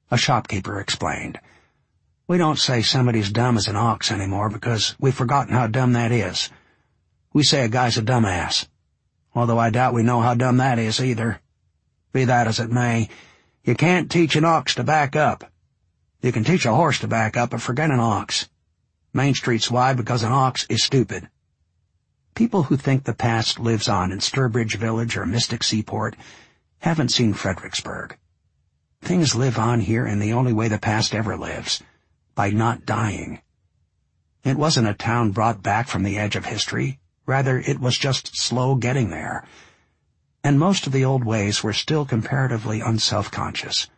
A shopkeeper explained. "We don't say somebody's dumb as an ox anymore because we've forgotten how dumb that is. We say a guy's a dumbass, although I doubt we know how dumb that is either. Be that as it may, you can't teach an ox to back up. You can teach a horse to back up, but forget an ox. Main Street's wide because an ox is stupid." People who think the past lives on in Sturbridge Village or Mystic Seaport haven't seen Fredericksburg. Things live on here in the only way the past ever lives, by not dying. It wasn't a town brought back from the edge of history. Rather, it was just slow getting there. And most of the old ways were still comparatively unself-conscious.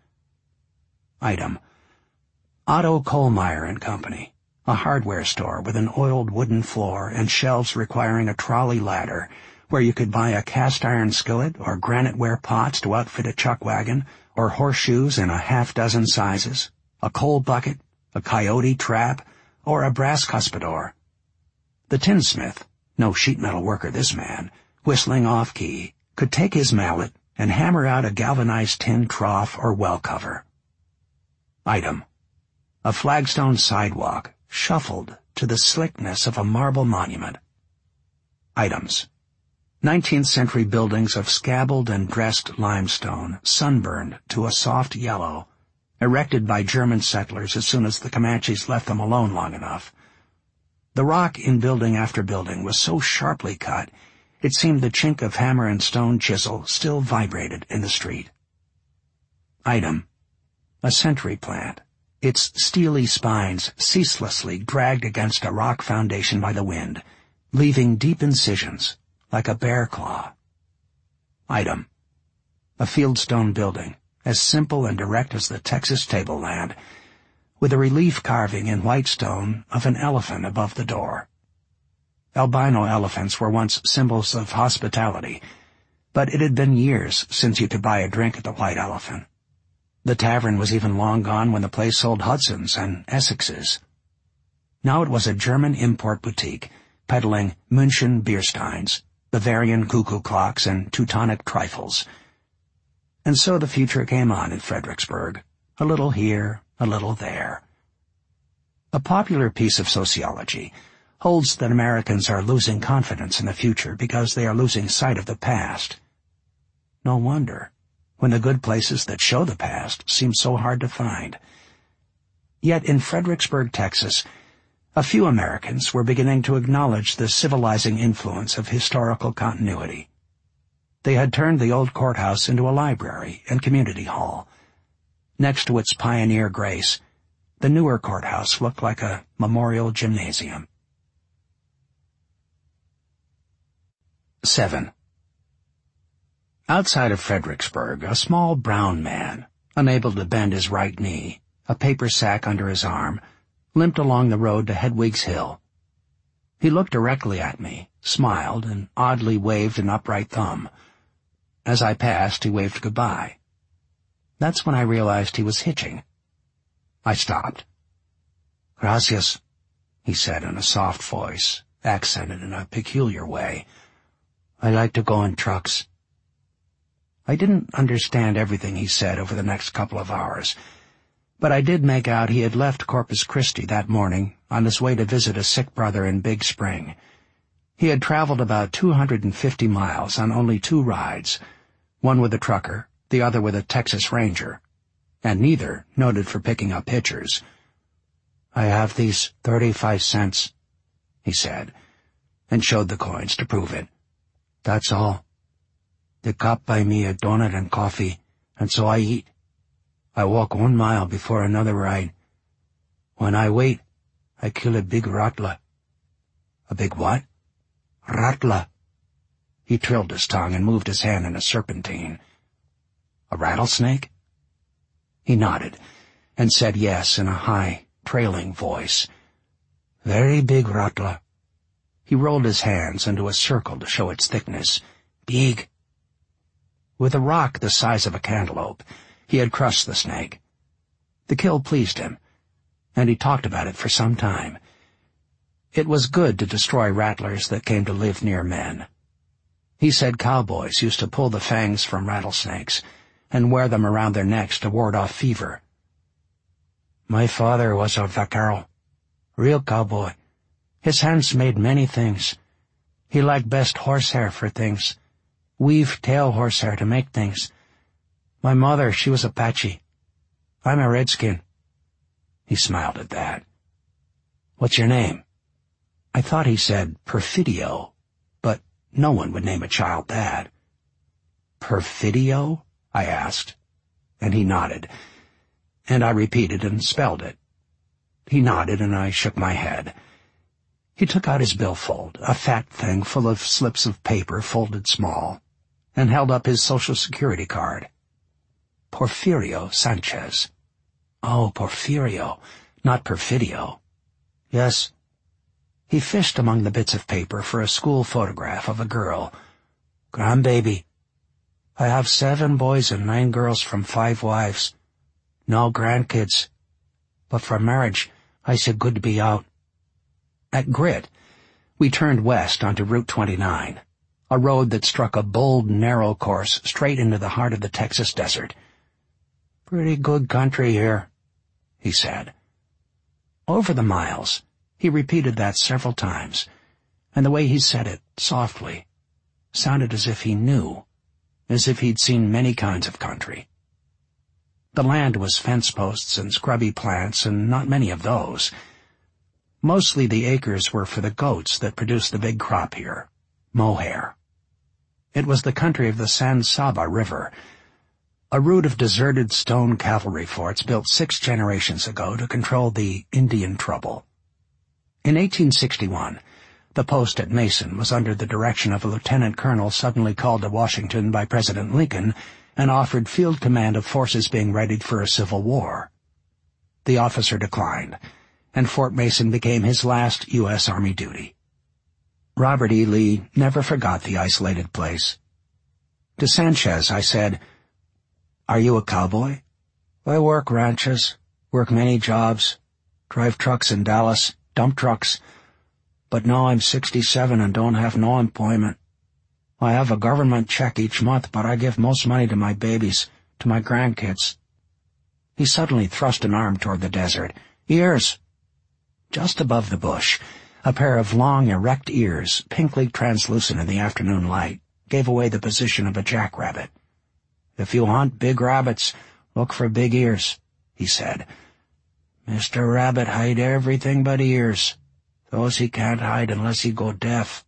Item: Otto Kohlmeyer and Company, a hardware store with an oiled wooden floor and shelves requiring a trolley ladder, where you could buy a cast-iron skillet or granite-ware pots to outfit a chuck wagon, or horseshoes in a half-dozen sizes, a coal bucket, a coyote trap, or a brass cuspidor. The tinsmith, no sheet-metal worker this man, whistling off-key, could take his mallet and hammer out a galvanized tin trough or well cover. Item: A flagstone sidewalk, shuffled to the slickness of a marble monument. Items: 19th century buildings of scabbled and dressed limestone, sunburned to a soft yellow, erected by German settlers as soon as the Comanches left them alone long enough. The rock in building after building was so sharply cut, it seemed the chink of hammer and stone chisel still vibrated in the street. Item: A sentry plant, its steely spines ceaselessly dragged against a rock foundation by the wind, leaving deep incisions like a bear claw. Item: A fieldstone building, as simple and direct as the Texas tableland, with a relief carving in white stone of an elephant above the door. Albino elephants were once symbols of hospitality, but it had been years since you could buy a drink at the White Elephant. The tavern was even long gone when the place sold Hudsons and Essexes. Now it was a German import boutique, peddling München Biersteins, Bavarian cuckoo clocks, and Teutonic trifles. And so the future came on in Fredericksburg, a little here, a little there. A popular piece of sociology holds that Americans are losing confidence in the future because they are losing sight of the past. No wonder, when the good places that show the past seem so hard to find. Yet in Fredericksburg, Texas, a few Americans were beginning to acknowledge the civilizing influence of historical continuity. They had turned the old courthouse into a library and community hall. Next to its pioneer grace, the newer courthouse looked like a memorial gymnasium. 7. Outside of Fredericksburg, a small brown man, unable to bend his right knee, a paper sack under his arm, limped along the road to Hedwig's Hill. He looked directly at me, smiled, and oddly waved an upright thumb. As I passed, he waved goodbye. That's when I realized he was hitching. I stopped. "Gracias," he said in a soft voice, accented in a peculiar way. "I like to go in trucks." I didn't understand everything he said over the next couple of hours, but I did make out he had left Corpus Christi that morning on his way to visit a sick brother in Big Spring. He had traveled about 250 miles on only 2 rides, one with a trucker, the other with a Texas Ranger, and neither noted for picking up hitchers. "I have these 35 cents, he said, and showed the coins to prove it. "That's all. The cop buy me a donut and coffee, and so I eat. I walk 1 mile before another ride. When I wait, I kill a big rattler." "A big what?" "Rattler." He trilled his tongue and moved his hand in a serpentine. "A rattlesnake?" He nodded and said yes in a high, trailing voice. "Very big rattler." He rolled his hands into a circle to show its thickness. "Big." With a rock the size of a cantaloupe, he had crushed the snake. The kill pleased him, and he talked about it for some time. It was good to destroy rattlers that came to live near men. He said cowboys used to pull the fangs from rattlesnakes and wear them around their necks to ward off fever, My father was a vaquero, real cowboy. His hands made many things. He liked best horsehair for things. Weave tail horsehair to make things. My mother, she was Apache. I'm a redskin." He smiled at that. "What's your name?" I thought he said Perfidio, but no one would name a child that. "Perfidio?" I asked, and he nodded, and I repeated and spelled it. He nodded, and I shook my head. He took out his billfold, a fat thing full of slips of paper folded small, and held up his Social Security card. "Porfirio Sanchez." "Oh, Porfirio, not Perfidio." "Yes." He fished among the bits of paper for a school photograph of a girl. "Grandbaby. I have 7 boys and 9 girls from 5 wives. No grandkids. But for marriage, I said good to be out." At Grit, we turned west onto Route 29, a road that struck a bold, narrow course straight into the heart of the Texas desert. "Pretty good country here," he said. Over the miles, he repeated that several times, and the way he said it, softly, sounded as if he knew, as if he'd seen many kinds of country. The land was fence posts and scrubby plants, and not many of those. Mostly the acres were for the goats that produced the big crop here, mohair. It was the country of the San Saba River, a route of deserted stone cavalry forts built 6 generations ago to control the Indian trouble. In 1861, the post at Mason was under the direction of a lieutenant colonel suddenly called to Washington by President Lincoln and offered field command of forces being readied for a civil war. The officer declined, and Fort Mason became his last U.S. Army duty. Robert E. Lee never forgot the isolated place. To Sanchez, I said, "Are you a cowboy?" "I work ranches, work many jobs, drive trucks in Dallas, dump trucks, but now I'm 67 and don't have no employment. I have a government check each month, but I give most money to my babies, to my grandkids." He suddenly thrust an arm toward the desert. "Ears!" Just above the bush, a pair of long, erect ears, pinkly translucent in the afternoon light, gave away the position of a jackrabbit. "If you hunt big rabbits, look for big ears," he said. "Mr. Rabbit hide everything but ears. Those he can't hide unless he go deaf."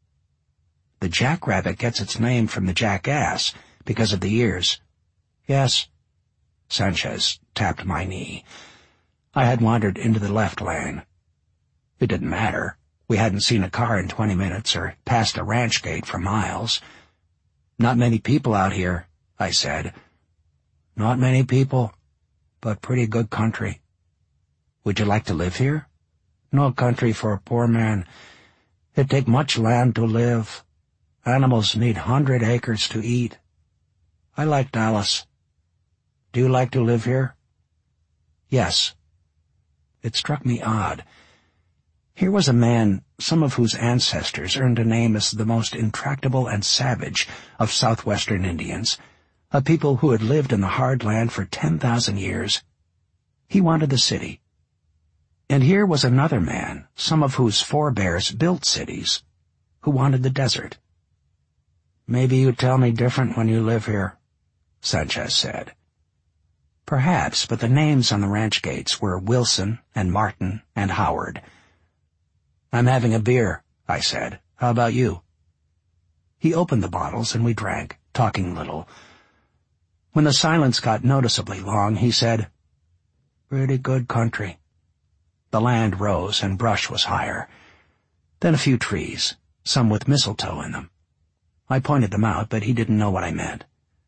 The jackrabbit gets its name from the jackass because of the ears. "Yes." Sanchez tapped my knee. I had wandered into the left lane. It didn't matter. We hadn't seen a car in 20 minutes or passed a ranch gate for miles. "Not many people out here," I said. "Not many people, but pretty good country." "Would you like to live here?" "No country for a poor man. It take much land to live. Animals need 100 acres to eat. I like Dallas. Do you like to live here?" "Yes." It struck me odd. Here was a man, some of whose ancestors earned a name as the most intractable and savage of southwestern Indians, a people who had lived in the hard land for 10,000 years. He wanted the city. And here was another man, some of whose forebears built cities, who wanted the desert. "Maybe you tell me different when you live here," Sanchez said. Perhaps, but the names on the ranch gates were Wilson and Martin and Howard. "I'm having a beer," I said. "How about you?" He opened the bottles and we drank, talking little. When the silence got noticeably long, he said, "Pretty good country." The land rose and brush was higher. Then a few trees, some with mistletoe in them. I pointed them out, but he didn't know what I meant.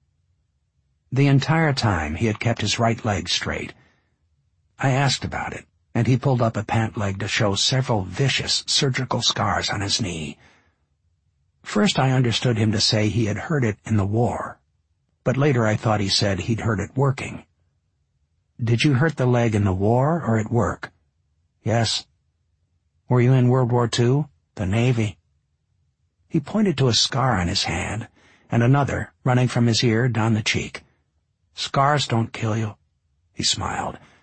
The entire time he had kept his right leg straight. I asked about it, and he pulled up a pant leg to show several vicious surgical scars on his knee. First I understood him to say he had hurt it in the war, but later I thought he said he'd hurt it working. "Did you hurt the leg in the war or at work?" "Yes." "Were you in World War II?" "The Navy." He pointed to a scar on his hand, and another, running from his ear down the cheek. "Scars don't kill you," he smiled.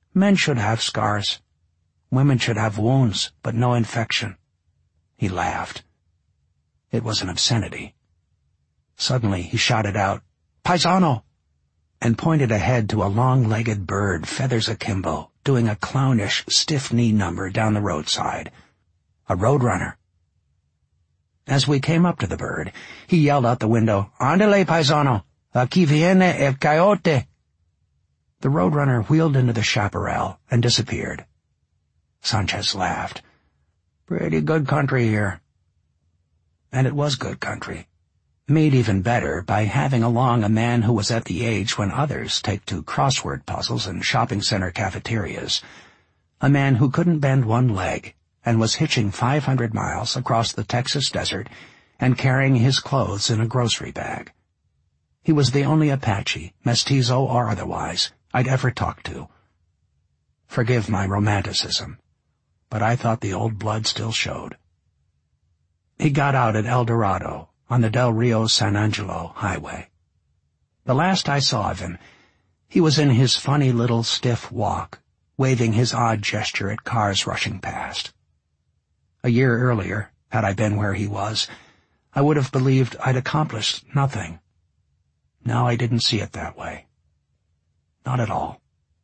Men should have scars. Women should have wounds, but no infection." He laughed. It was an obscenity. Suddenly he shouted out, "Paisano!" and pointed ahead to a long-legged bird, feathers akimbo, doing a clownish, stiff knee number down the roadside. A roadrunner. As we came up to the bird, he yelled out the window, "Andale, paisano! Aquí viene el coyote!" The roadrunner wheeled into the chaparral and disappeared. Sanchez laughed. "Pretty good country here." And it was good country. Made even better by having along a man who was at the age when others take to crossword puzzles and shopping center cafeterias. A man who couldn't bend one leg and was hitching 500 miles across the Texas desert and carrying his clothes in a grocery bag. He was the only Apache, mestizo or otherwise, I'd ever talked to. Forgive my romanticism, but I thought the old blood still showed. He got out at El Dorado, on the Del Rio San Angelo highway. The last I saw of him, he was in his funny little stiff walk, waving his odd gesture at cars rushing past. A year earlier, had I been where he was, I would have believed I'd accomplished nothing. Now I didn't see it that way. Not at all.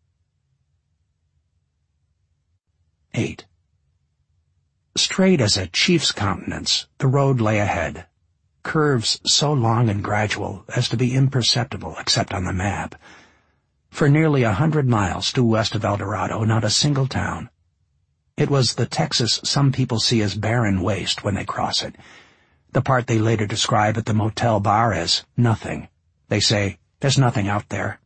8. Straight as a chief's countenance, the road lay ahead. Curves so long and gradual as to be imperceptible except on the map. For nearly 100 miles due west of El Dorado, not a single town. It was the Texas some people see as barren waste when they cross it. The part they later describe at the motel bar as nothing. They say, "There's nothing out there."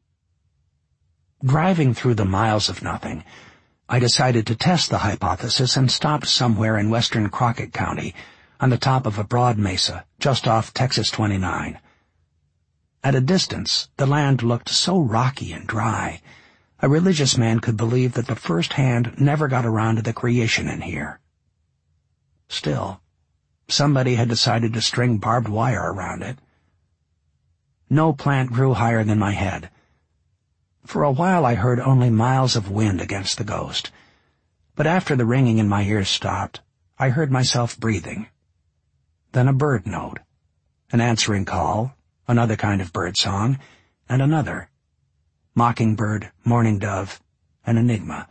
Driving through the miles of nothing, I decided to test the hypothesis and stopped somewhere in western Crockett County, on the top of a broad mesa, just off Texas 29. At a distance, the land looked so rocky and dry, a religious man could believe that the first hand never got around to the creation in here. Still, somebody had decided to string barbed wire around it. No plant grew higher than my head. For a while I heard only miles of wind against the ghost, but after the ringing in my ears stopped, I heard myself breathing. Then a bird note, an answering call, another kind of bird song, and another. Mockingbird, mourning dove, an enigma.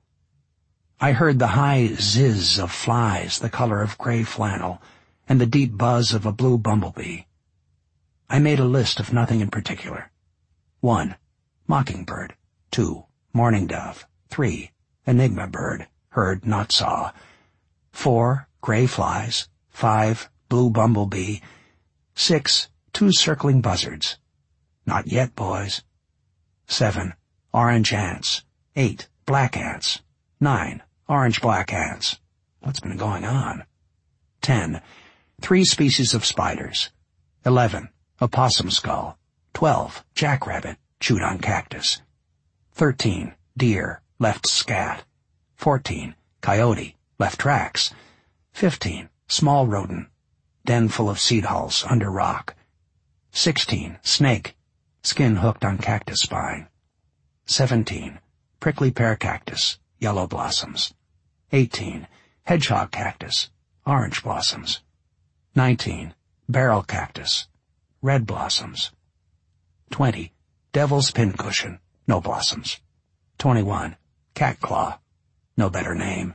I heard the high zizz of flies the color of gray flannel, and the deep buzz of a blue bumblebee. I made a list of nothing in particular. 1. Mockingbird. 2. Mourning dove. 3. Enigma bird, heard, not saw. 4. Gray flies. 5. Blue bumblebee. 6. 2 circling buzzards. Not yet, boys. 7. Orange ants. 8. Black ants. 9. Orange-black ants. What's been going on? 10. 3 species of spiders. 11. Opossum skull. 12. Jackrabbit, chewed on cactus. 13. Deer, left scat. 14. Coyote, left tracks. 15. Small rodent, den full of seed hulls under rock. 16. Snake, skin hooked on cactus spine. 17. Prickly pear cactus, yellow blossoms. 18. Hedgehog cactus, orange blossoms. 19. Barrel cactus, red blossoms. 20. Devil's pincushion, no blossoms. 21. Catclaw, no better name.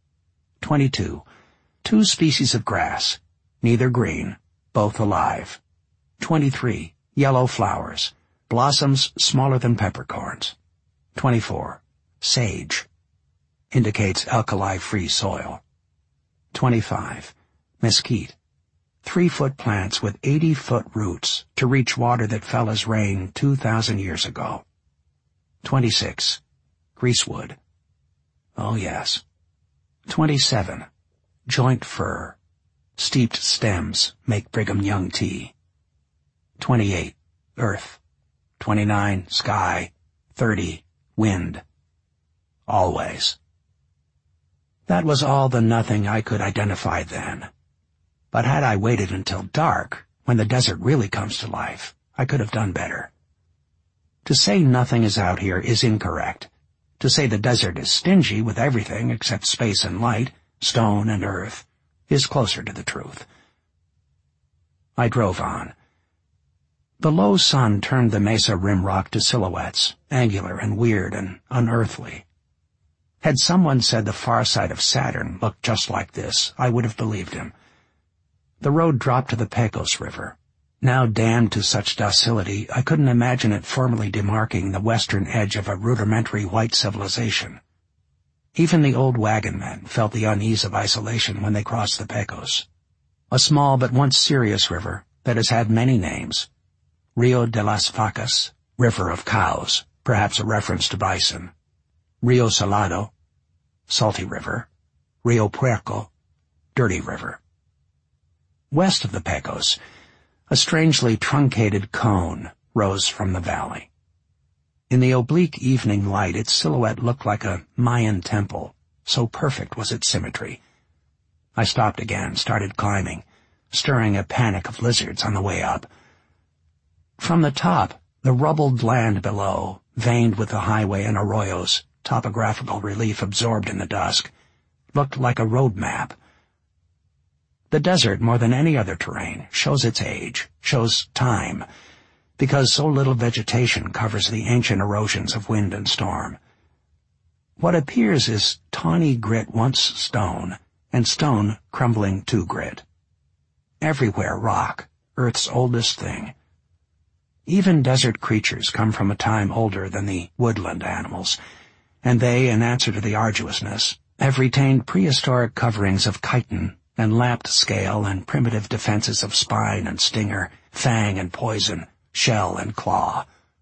22. 2 species of grass, neither green, both alive. 23. Yellow flowers, blossoms smaller than peppercorns. 24. Sage, indicates alkali-free soil. 25. Mesquite, 3-foot plants with 80-foot roots to reach water that fell as rain 2,000 years ago. 26. Greasewood. Oh, yes. 27. Joint fir. Steeped stems make Brigham Young tea. 28. Earth. 29. Sky. 30. Wind. Always. That was all the nothing I could identify then. But had I waited until dark, when the desert really comes to life, I could have done better. To say nothing is out here is incorrect. To say the desert is stingy with everything except space and light, stone and earth, is closer to the truth. I drove on. The low sun turned the mesa rim rock to silhouettes, angular and weird and unearthly. Had someone said the far side of Saturn looked just like this, I would have believed him. The road dropped to the Pecos River. Now damned to such docility, I couldn't imagine it formally demarking the western edge of a rudimentary white civilization. Even the old wagon men felt the unease of isolation when they crossed the Pecos. A small but once serious river that has had many names. Rio de las Vacas, River of Cows, perhaps a reference to bison. Rio Salado, Salty River. Rio Puerco, Dirty River. West of the Pecos, a strangely truncated cone rose from the valley. In the oblique evening light, its silhouette looked like a Mayan temple, so perfect was its symmetry. I stopped again, started climbing, stirring a panic of lizards on the way up. From the top, the rubbled land below, veined with the highway and arroyos, topographical relief absorbed in the dusk, looked like a road map. The desert, more than any other terrain, shows its age, shows time, because so little vegetation covers the ancient erosions of wind and storm. What appears is tawny grit once stone, and stone crumbling to grit. Everywhere rock, Earth's oldest thing. Even desert creatures come from a time older than the woodland animals, and they, in answer to the arduousness, have retained prehistoric coverings of chitin and lapped scale and primitive defenses of spine and stinger, fang and poison, shell and claw.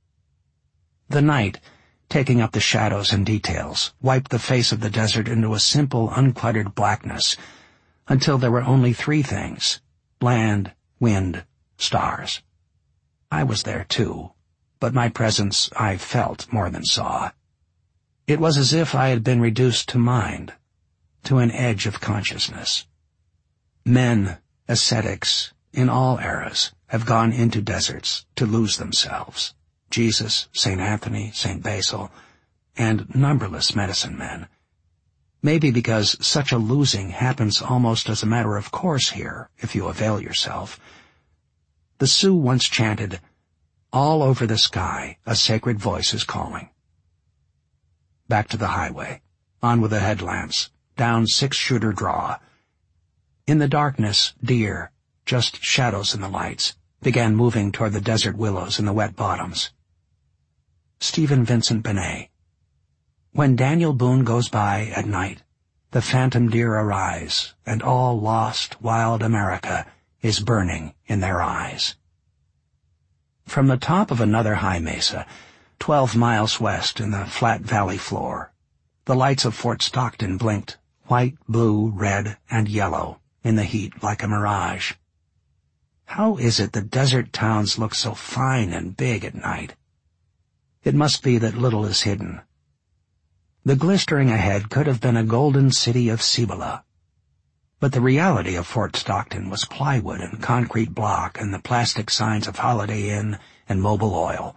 The night, taking up the shadows and details, wiped the face of the desert into a simple, uncluttered blackness, until there were only three things: land, wind, stars. I was there too, but my presence I felt more than saw. It was as if I had been reduced to mind, to an edge of consciousness. Men, ascetics, in all eras, have gone into deserts to lose themselves. Jesus, St. Anthony, St. Basil, and numberless medicine men. Maybe because such a losing happens almost as a matter of course here, if you avail yourself. The Sioux once chanted, "All over the sky a sacred voice is calling." Back to the highway, on with the headlamps, down 6-shooter draw. In the darkness, deer, just shadows in the lights, began moving toward the desert willows in the wet bottoms. Stephen Vincent Benet. When Daniel Boone goes by at night, the phantom deer arise, and all lost, wild America is burning in their eyes. From the top of another high mesa, 12 miles west in the flat valley floor, the lights of Fort Stockton blinked, white, blue, red, and yellow, in the heat like a mirage. How is it that desert towns look so fine and big at night? It must be that little is hidden. The glistering ahead could have been a golden city of Cibola. But the reality of Fort Stockton was plywood and concrete block and the plastic signs of Holiday Inn and Mobil Oil.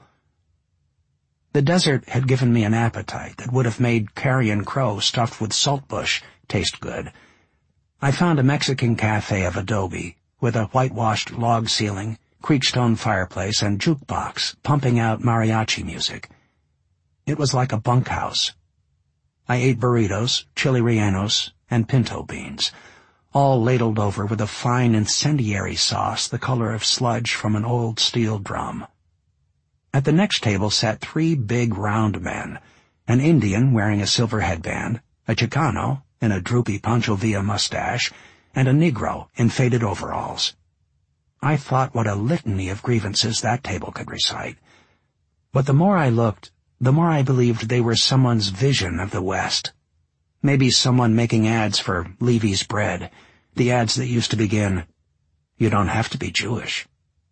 The desert had given me an appetite that would have made carrion crow stuffed with saltbush taste good. I found a Mexican cafe of adobe, with a whitewashed log ceiling, creekstone fireplace, and jukebox pumping out mariachi music. It was like a bunkhouse. I ate burritos, chili rellenos, and pinto beans, all ladled over with a fine incendiary sauce the color of sludge from an old steel drum. At the next table sat 3 big round men, an Indian wearing a silver headband, a Chicano in a droopy Pancho Villa mustache, and a Negro in faded overalls. I thought what a litany of grievances that table could recite. But the more I looked, the more I believed they were someone's vision of the West. Maybe someone making ads for Levy's bread, the ads that used to begin, "You don't have to be Jewish."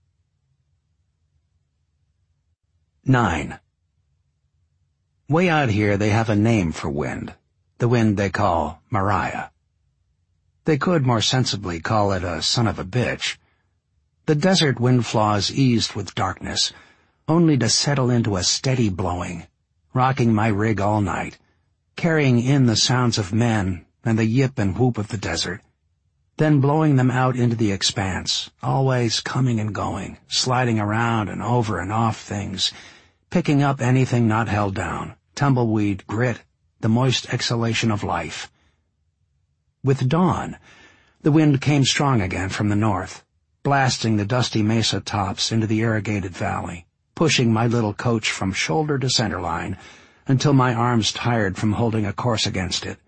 9. Way out here they have a name for wind, the wind they call Mariah. They could more sensibly call it a son of a bitch. The desert wind flaws eased with darkness, only to settle into a steady blowing, rocking my rig all night, carrying in the sounds of men and the yip and whoop of the desert, then blowing them out into the expanse, always coming and going, sliding around and over and off things, picking up anything not held down, tumbleweed, grit, the moist exhalation of life. With dawn, the wind came strong again from the north, blasting the dusty mesa tops into the irrigated valley, pushing my little coach from shoulder to center line until my arms tired from holding a course against it.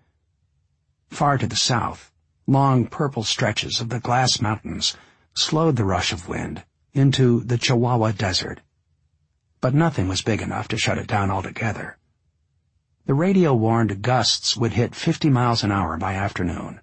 Far to the south, long purple stretches of the Glass Mountains slowed the rush of wind into the Chihuahua Desert. But nothing was big enough to shut it down altogether. The radio warned gusts would hit 50 miles an hour by afternoon.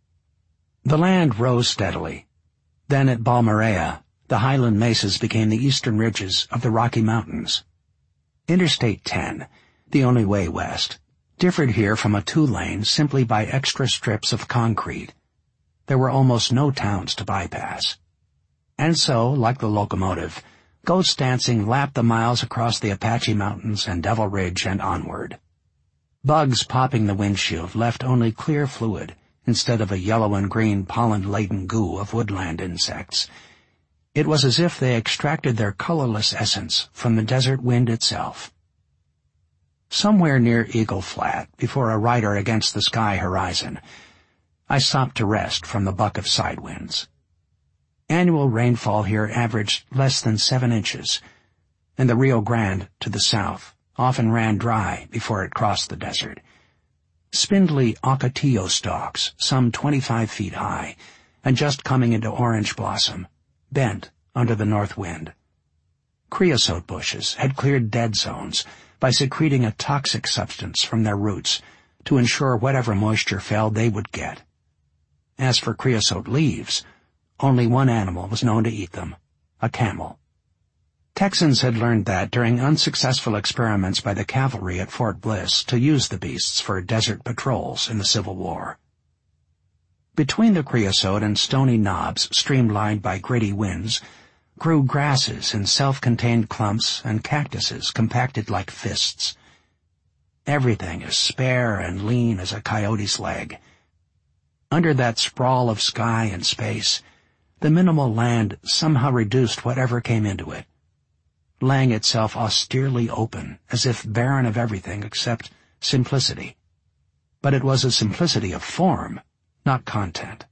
The land rose steadily. Then at Balmorhea, the highland mesas became the eastern ridges of the Rocky Mountains. Interstate 10, the only way west, differed here from a two-lane simply by extra strips of concrete. There were almost no towns to bypass. And so, like the locomotive, ghost dancing lapped the miles across the Apache Mountains and Devil Ridge and onward. Bugs popping the windshield left only clear fluid instead of a yellow and green pollen-laden goo of woodland insects. It was as if they extracted their colorless essence from the desert wind itself. Somewhere near Eagle Flat, before a rider against the sky horizon, I stopped to rest from the buck of side winds. Annual rainfall here averaged less than 7 inches, and the Rio Grande to the south often ran dry before it crossed the desert. Spindly ocotillo stalks, some 25 feet high, and just coming into orange blossom, bent under the north wind. Creosote bushes had cleared dead zones by secreting a toxic substance from their roots to ensure whatever moisture fell they would get. As for creosote leaves, only one animal was known to eat them, a camel. Texans had learned that during unsuccessful experiments by the cavalry at Fort Bliss to use the beasts for desert patrols in the Civil War. Between the creosote and stony knobs streamlined by gritty winds grew grasses in self-contained clumps and cactuses compacted like fists. Everything as spare and lean as a coyote's leg. Under that sprawl of sky and space, the minimal land somehow reduced whatever came into it, laying itself austerely open, as if barren of everything except simplicity. But it was a simplicity of form, not content.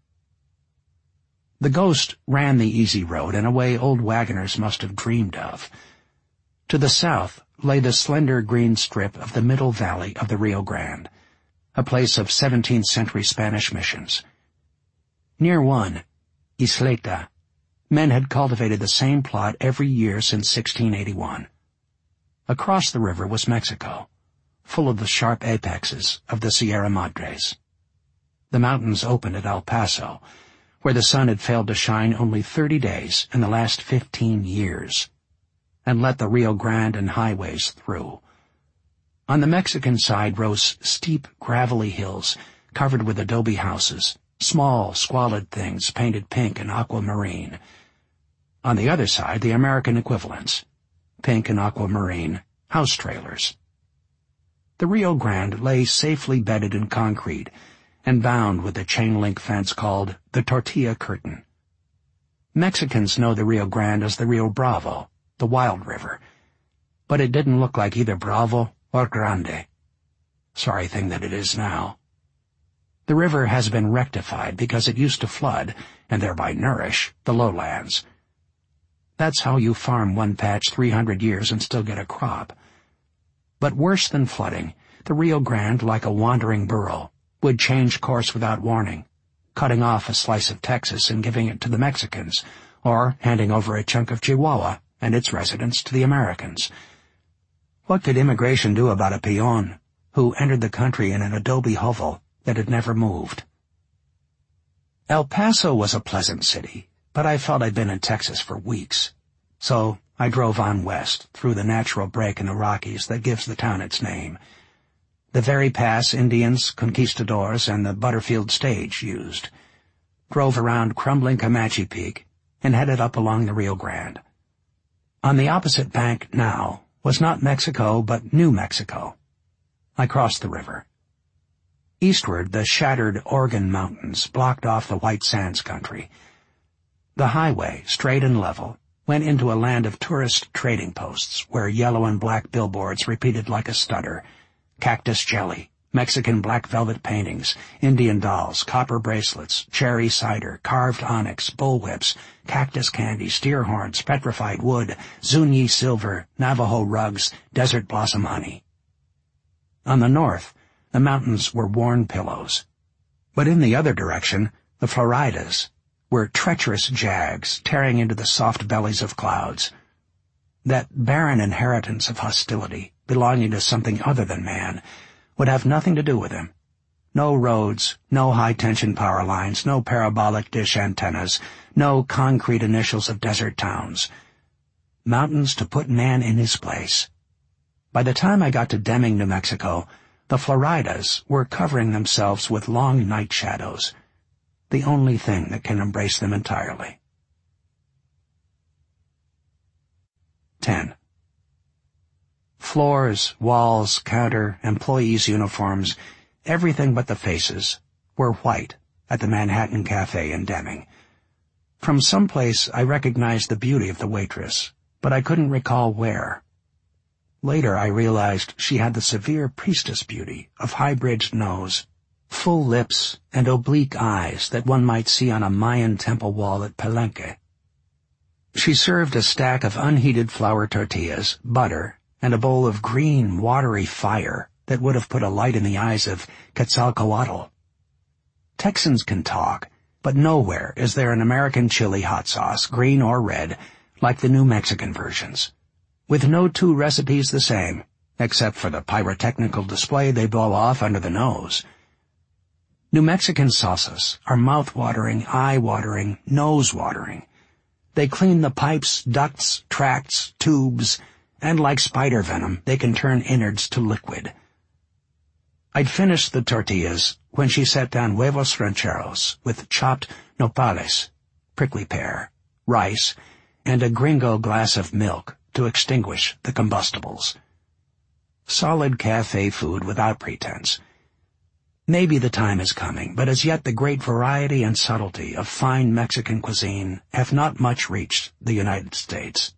The ghost ran the easy road in a way old wagoners must have dreamed of. To the south lay the slender green strip of the middle valley of the Rio Grande, a place of 17th century Spanish missions. Near one, Isleta, men had cultivated the same plot every year since 1681. Across the river was Mexico, full of the sharp apexes of the Sierra Madres. The mountains opened at El Paso, where the sun had failed to shine only 30 days in the last 15 years, and let the Rio Grande and highways through. On the Mexican side rose steep, gravelly hills covered with adobe houses, small, squalid things painted pink and aquamarine. On the other side, the American equivalents, pink and aquamarine, house trailers. The Rio Grande lay safely bedded in concrete and bound with a chain-link fence called the Tortilla Curtain. Mexicans know the Rio Grande as the Rio Bravo, the Wild River, but it didn't look like either Bravo or Grande. Sorry thing that it is now. The river has been rectified because it used to flood, and thereby nourish, the lowlands. That's how you farm one patch 300 years and still get a crop. But worse than flooding, the Rio Grande, like a wandering burro, would change course without warning, cutting off a slice of Texas and giving it to the Mexicans, or handing over a chunk of Chihuahua and its residents to the Americans. What could immigration do about a peon who entered the country in an adobe hovel that had never moved? El Paso was a pleasant city, but I felt I'd been in Texas for weeks. So I drove on west through the natural break in the Rockies that gives the town its name. The very pass Indians, conquistadors, and the Butterfield stage used. Drove around crumbling Comanche Peak and headed up along the Rio Grande. On the opposite bank now, was not Mexico, but New Mexico. I crossed the river. Eastward, the shattered Oregon mountains blocked off the White Sands country. The highway, straight and level, went into a land of tourist trading posts where yellow and black billboards repeated like a stutter: cactus jelly, Mexican black velvet paintings, Indian dolls, copper bracelets, cherry cider, carved onyx, bullwhips, cactus candy, steer horns, petrified wood, Zuni silver, Navajo rugs, desert blossom honey. On the north, the mountains were worn pillows. But in the other direction, the Floridas were treacherous jags tearing into the soft bellies of clouds. That barren inheritance of hostility, belonging to something other than man, would have nothing to do with him. No roads, no high-tension power lines, no parabolic dish antennas, no concrete initials of desert towns. Mountains to put man in his place. By the time I got to Deming, New Mexico, the Floridas were covering themselves with long night shadows, the only thing that can embrace them entirely. 10. Floors, walls, counter, employees' uniforms, everything but the faces, were white at the Manhattan Cafe in Deming. From someplace I recognized the beauty of the waitress, but I couldn't recall where. Later I realized she had the severe priestess beauty of high-bridged nose, full lips, and oblique eyes that one might see on a Mayan temple wall at Palenque. She served a stack of unheated flour tortillas, butter, and a bowl of green, watery fire that would have put a light in the eyes of Quetzalcoatl. Texans can talk, but nowhere is there an American chili hot sauce, green or red, like the New Mexican versions, with no two recipes the same, except for the pyrotechnical display they blow off under the nose. New Mexican salsas are mouth-watering, eye-watering, nose-watering. They clean the pipes, ducts, tracts, tubes, and like spider venom, they can turn innards to liquid. I'd finished the tortillas when she set down huevos rancheros with chopped nopales, prickly pear, rice, and a gringo glass of milk to extinguish the combustibles. Solid cafe food without pretense. Maybe the time is coming, but as yet the great variety and subtlety of fine Mexican cuisine have not much reached the United States.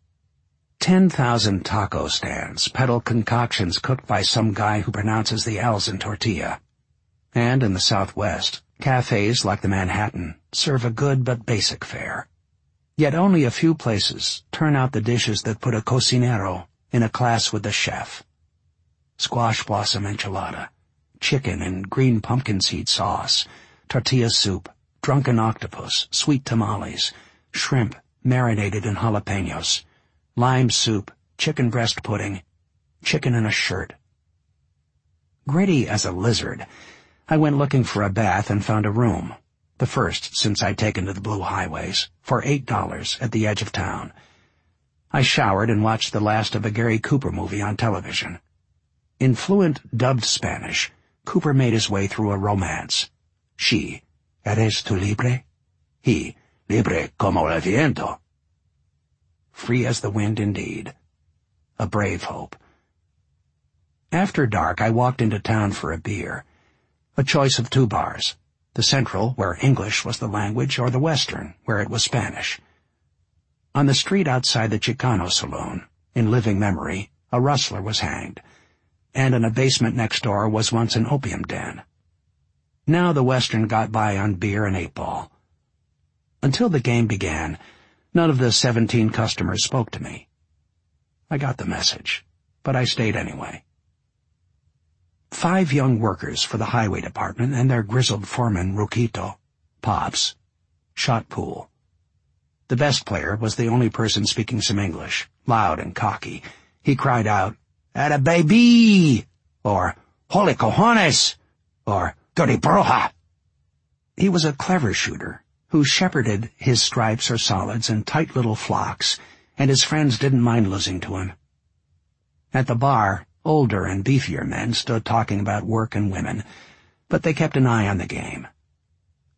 10,000 taco stands peddle concoctions cooked by some guy who pronounces the L's in tortilla. And in the Southwest, cafes like the Manhattan serve a good but basic fare. Yet only a few places turn out the dishes that put a cocinero in a class with the chef. Squash blossom enchilada, chicken and green pumpkin seed sauce, tortilla soup, drunken octopus, sweet tamales, shrimp marinated in jalapenos, lime soup, chicken breast pudding, chicken in a shirt. Gritty as a lizard, I went looking for a bath and found a room, the first since I'd taken to the Blue Highways, for $8 at the edge of town. I showered and watched the last of a Gary Cooper movie on television. In fluent dubbed Spanish, Cooper made his way through a romance. She, ¿Eres tú libre? He, libre como el viento. Free as the wind indeed. A brave hope. After dark I walked into town for a beer. A choice of two bars. The Central, where English was the language, or the Western, where it was Spanish. On the street outside the Chicano saloon, in living memory, a rustler was hanged, and in a basement next door was once an opium den. Now the Western got by on beer and 8-ball. Until the game began, none of the 17 customers spoke to me. I got the message, but I stayed anyway. 5 young workers for the highway department and their grizzled foreman, Ruquito, Pops, shot pool. The best player was the only person speaking some English, loud and cocky. He cried out, "Atta baby!" or "Holy cojones!" or "Dirty broja!" He was a clever shooter who shepherded his stripes or solids in tight little flocks, and his friends didn't mind losing to him. At the bar, older and beefier men stood talking about work and women, but they kept an eye on the game.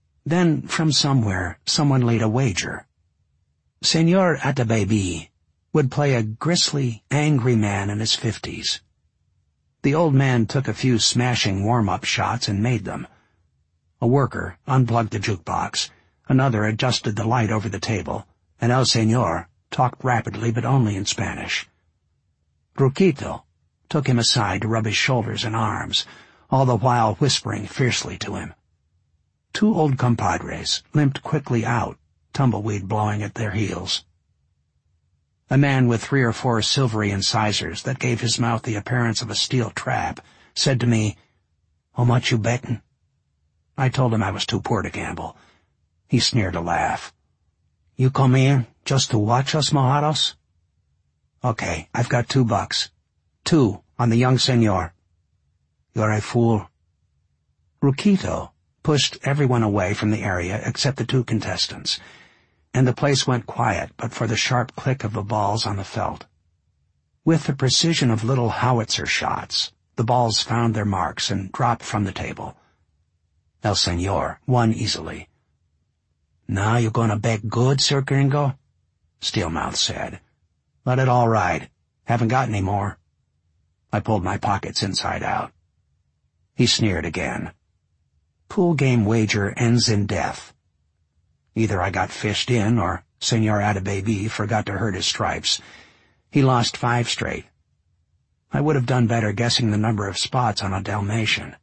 Then, from somewhere, someone laid a wager. "Señor Atababy, would play a grisly, angry man in his 50s. The old man took a few smashing warm-up shots and made them. A worker unplugged the jukebox, another adjusted the light over the table, and El Señor talked rapidly but only in Spanish. Ruquito took him aside to rub his shoulders and arms, all the while whispering fiercely to him. Two old compadres limped quickly out, tumbleweed blowing at their heels. A man with 3 or 4 silvery incisors that gave his mouth the appearance of a steel trap said to me, "How much you bettin'?" I told him I was too poor to gamble. He sneered a laugh. "You come here just to watch us, mojados?" "Okay, I've got $2. 2 on the young señor." "You're a fool." Ruquito pushed everyone away from the area except the 2 contestants, and the place went quiet but for the sharp click of the balls on the felt. With the precision of little howitzer shots, the balls found their marks and dropped from the table. El Señor won easily. "Now you gonna bet good, Sir Gringo?" Steelmouth said. "Let it all ride. Haven't got any more." I pulled my pockets inside out. He sneered again. "Pool game wager ends in death. Either I got fished in, or Señor Adebaby forgot to hurt his stripes. He lost 5 straight. I would have done better guessing the number of spots on a Dalmatian.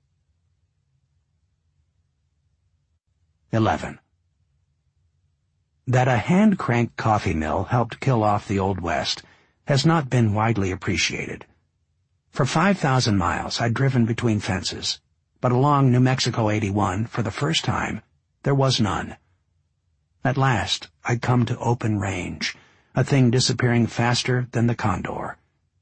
11. That a hand-crank coffee mill helped kill off the Old West has not been widely appreciated. For 5,000 miles I'd driven between fences, but along New Mexico 81, for the first time, there was none. At last, I'd come to open range, a thing disappearing faster than the condor.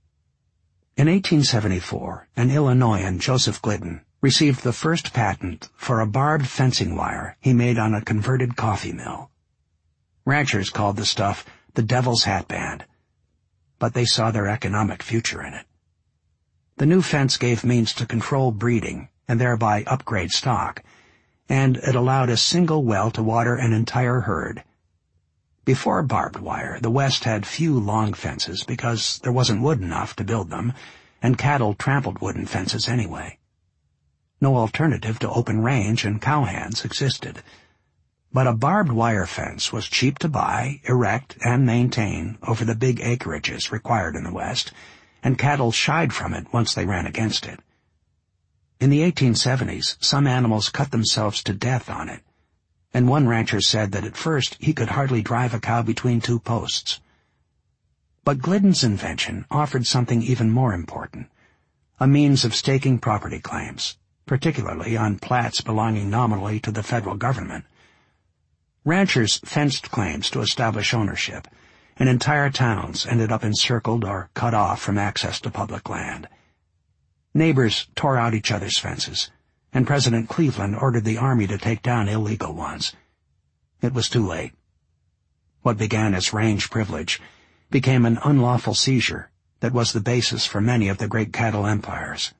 In 1874, an Illinoisan, Joseph Glidden, received the first patent for a barbed fencing wire he made on a converted coffee mill. Ranchers called the stuff the Devil's Hatband, but they saw their economic future in it. The new fence gave means to control breeding and thereby upgrade stock, and it allowed a single well to water an entire herd. Before barbed wire, the West had few long fences because there wasn't wood enough to build them, and cattle trampled wooden fences anyway. No alternative to open range and cowhands existed. But a barbed wire fence was cheap to buy, erect, and maintain over the big acreages required in the West, and cattle shied from it once they ran against it. In the 1870s, some animals cut themselves to death on it, and one rancher said that at first he could hardly drive a cow between 2 posts. But Glidden's invention offered something even more important, a means of staking property claims, particularly on plats belonging nominally to the federal government. Ranchers fenced claims to establish ownership, and entire towns ended up encircled or cut off from access to public land. Neighbors tore out each other's fences, and President Cleveland ordered the Army to take down illegal ones. It was too late. What began as range privilege became an unlawful seizure that was the basis for many of the great cattle empires.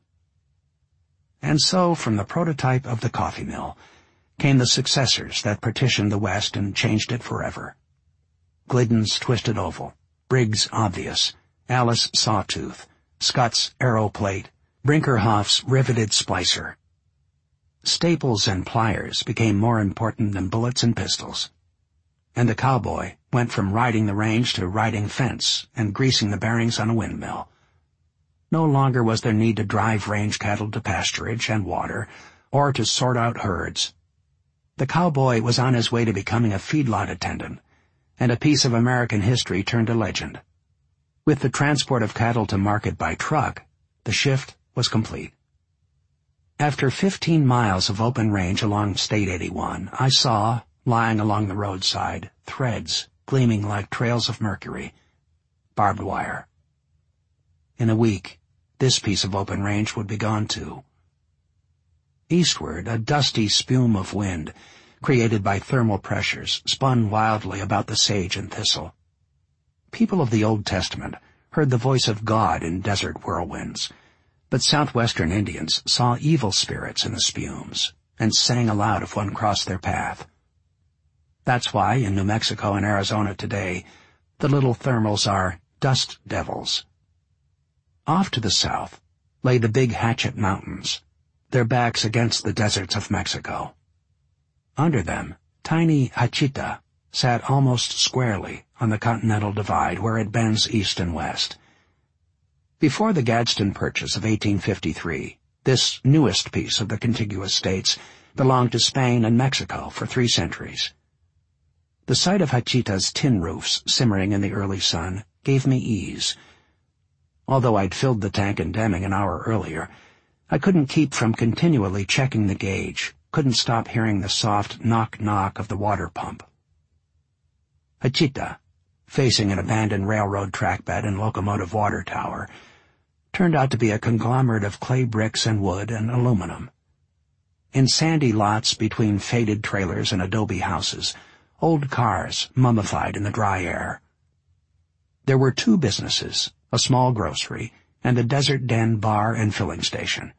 And so, from the prototype of the coffee mill, came the successors that partitioned the West and changed it forever. Glidden's Twisted Oval, Briggs' Obvious, Alice Sawtooth, Scott's Arrow Plate, Brinkerhoff's Riveted Splicer. Staples and pliers became more important than bullets and pistols. And the cowboy went from riding the range to riding fence and greasing the bearings on a windmill. No longer was there need to drive range cattle to pasturage and water, or to sort out herds. The cowboy was on his way to becoming a feedlot attendant, and a piece of American history turned to legend. With the transport of cattle to market by truck, the shift was complete. After 15 miles of open range along State 81, I saw, lying along the roadside, threads gleaming like trails of mercury. Barbed wire. In a week, this piece of open range would be gone too. Eastward, a dusty spume of wind, created by thermal pressures, spun wildly about the sage and thistle. People of the Old Testament heard the voice of God in desert whirlwinds, but southwestern Indians saw evil spirits in the spumes and sang aloud if one crossed their path. That's why in New Mexico and Arizona today, the little thermals are dust devils. Off to the south lay the big Hatchet Mountains, their backs against the deserts of Mexico. Under them, tiny Hachita sat almost squarely on the Continental Divide where it bends east and west. Before the Gadsden Purchase of 1853, this newest piece of the contiguous states belonged to Spain and Mexico for 3 centuries. The sight of Hachita's tin roofs simmering in the early sun gave me ease. Although I'd filled the tank in Deming an hour earlier, I couldn't keep from continually checking the gauge, couldn't stop hearing the soft knock-knock of the water pump. Hachita, facing an abandoned railroad trackbed and locomotive water tower, turned out to be a conglomerate of clay bricks and wood and aluminum. In sandy lots between faded trailers and adobe houses, old cars mummified in the dry air. There were 2 businesses, a small grocery, and a Desert Den bar and filling station.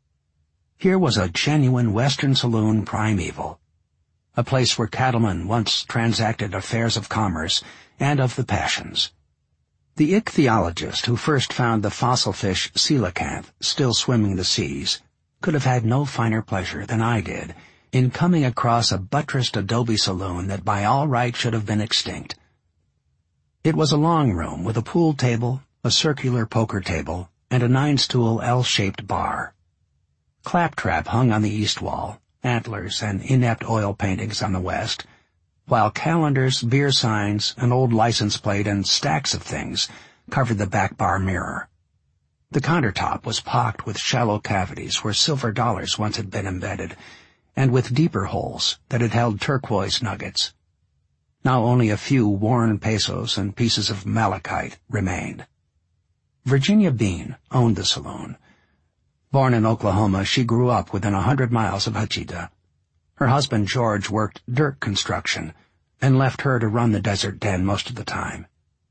Here was a genuine Western saloon primeval, a place where cattlemen once transacted affairs of commerce and of the passions. The ichthyologist who first found the fossil fish coelacanth still swimming the seas could have had no finer pleasure than I did in coming across a buttressed adobe saloon that by all right should have been extinct. It was a long room with a pool table, a circular poker table, and a 9-stool L-shaped bar. Claptrap hung on the east wall, antlers and inept oil paintings on the west, while calendars, beer signs, an old license plate, and stacks of things covered the back bar mirror. The countertop was pocked with shallow cavities where silver dollars once had been embedded, and with deeper holes that had held turquoise nuggets. Now only a few worn pesos and pieces of malachite remained. Virginia Bean owned the saloon. Born in Oklahoma, she grew up within 100 miles of Hachita. Her husband George worked dirt construction and left her to run the Desert Den most of the time.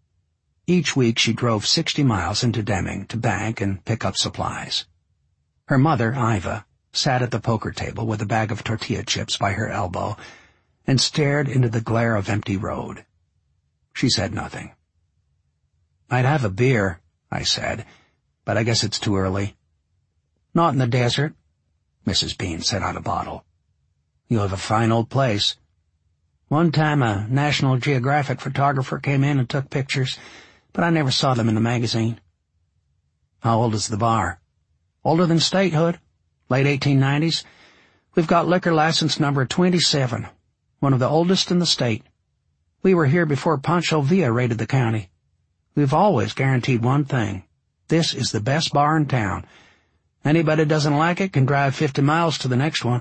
Each week she drove 60 miles into Deming to bank and pick up supplies. Her mother, Iva, sat at the poker table with a bag of tortilla chips by her elbow and stared into the glare of empty road. She said nothing. "I'd have a beer," I said, "but I guess it's too early." "Not in the desert," Mrs. Bean set out a bottle. "You have a fine old place. One time a National Geographic photographer came in and took pictures, but I never saw them in the magazine." "How old is the bar?" "Older than statehood. Late 1890s. We've got liquor license number 27, one of the oldest in the state. We were here before Pancho Villa raided the county. We've always guaranteed one thing. This is the best bar in town. Anybody who doesn't like it can drive 50 miles to the next one."